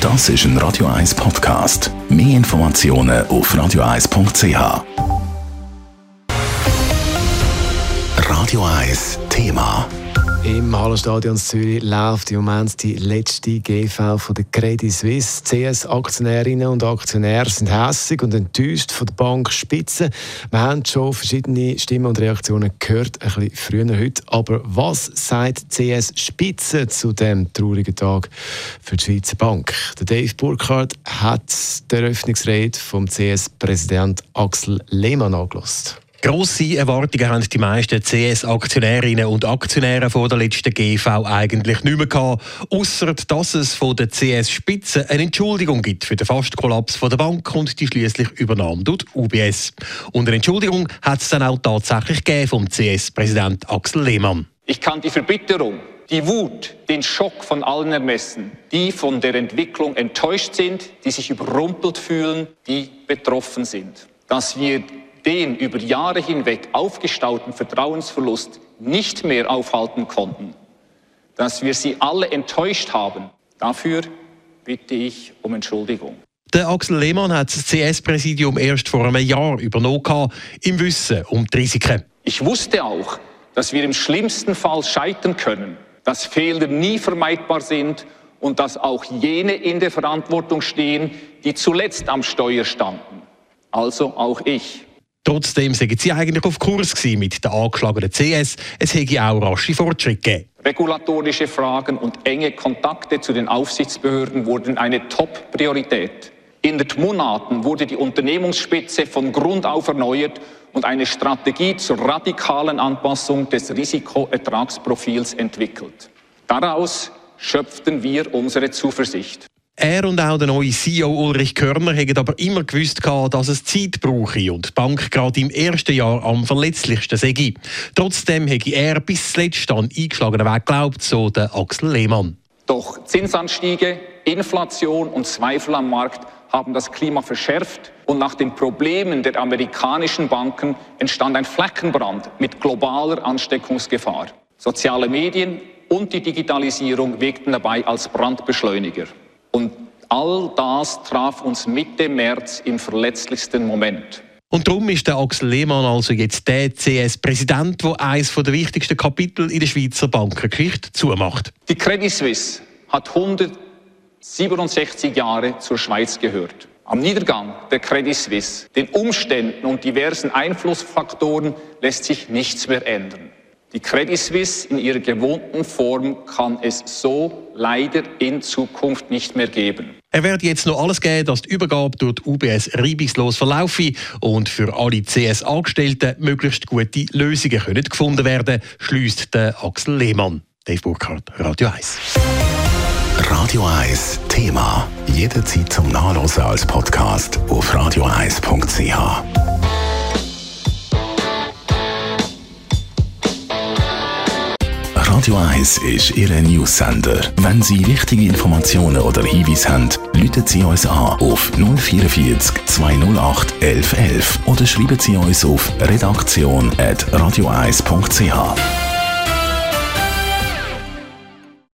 Das ist ein Radio 1 Podcast. Mehr Informationen auf radio1.ch. Radio 1 Thema. Im Hallenstadion Zürich läuft im Moment die letzte GV von der Credit Suisse. CS-Aktionärinnen und Aktionäre sind hässig und enttäuscht von der Bank Spitze. Wir haben schon verschiedene Stimmen und Reaktionen gehört, ein bisschen früher heute. Aber was sagt CS Spitze zu diesem traurigen Tag für die Schweizer Bank? Der Dave Burkhardt hat die Eröffnungsrede vom CS-Präsident Axel Lehmann angehört. Grosse Erwartungen haben die meisten CS-Aktionärinnen und Aktionäre vor der letzten GV eigentlich nicht mehr gehabt, ausser dass es von der CS-Spitze eine Entschuldigung gibt für den Fastkollaps der Bank und die schliesslich Übernahme durch UBS. Und eine Entschuldigung hat es dann auch tatsächlich gegeben vom CS-Präsident Axel Lehmann. Ich kann die Verbitterung, die Wut, den Schock von allen ermessen, die von der Entwicklung enttäuscht sind, die sich überrumpelt fühlen, die betroffen sind. Dass wir den über Jahre hinweg aufgestauten Vertrauensverlust nicht mehr aufhalten konnten, dass wir sie alle enttäuscht haben, dafür bitte ich um Entschuldigung. Der Axel Lehmann hat das CS-Präsidium erst vor einem Jahr übernommen, im Wissen um die Risiken. Ich wusste auch, dass wir im schlimmsten Fall scheitern können, dass Fehler nie vermeidbar sind und dass auch jene in der Verantwortung stehen, die zuletzt am Steuer standen. Also auch ich. Trotzdem sind sie eigentlich auf Kurs mit der angeschlagenen CS. Es hätte auch rasche Fortschritte gegeben. Regulatorische Fragen und enge Kontakte zu den Aufsichtsbehörden wurden eine Top-Priorität. In den Monaten wurde die Unternehmensspitze von Grund auf erneuert und eine Strategie zur radikalen Anpassung des Risikoertragsprofils entwickelt. Daraus schöpften wir unsere Zuversicht. Er und auch der neue CEO Ulrich Körner haben aber immer gewusst, dass es Zeit brauche und die Bank gerade im ersten Jahr am verletzlichsten sei. Trotzdem hätte er bis zuletzt an eingeschlagenen Weg geglaubt, so der Axel Lehmann. Doch Zinsanstiege, Inflation und Zweifel am Markt haben das Klima verschärft und nach den Problemen der amerikanischen Banken entstand ein Fleckenbrand mit globaler Ansteckungsgefahr. Soziale Medien und die Digitalisierung wirkten dabei als Brandbeschleuniger. Und all das traf uns Mitte März im verletzlichsten Moment. Und darum ist der Axel Lehmann also jetzt der CS-Präsident, der eines der wichtigsten Kapitel in der Schweizer Bankengeschichte zumacht. Die Credit Suisse hat 167 Jahre zur Schweiz gehört. Am Niedergang der Credit Suisse, den Umständen und diversen Einflussfaktoren lässt sich nichts mehr ändern. Die Credit Suisse in ihrer gewohnten Form kann es so leider in Zukunft nicht mehr geben. Er wird jetzt noch alles geben, dass die Übergabe durch die UBS reibungslos verlaufe und für alle CS-Angestellten möglichst gute Lösungen können gefunden werden, schliesst der Axel Lehmann. Dave Burkhardt, Radio 1. Radio 1 Thema. Jederzeit zum Nachlesen als Podcast auf radio1.ch. Radio 1 ist Ihr News-Sender. Wenn Sie wichtige Informationen oder Hinweise haben, rufen Sie uns an auf 044 208 1111 oder schreiben Sie uns auf redaktion@radio1.ch.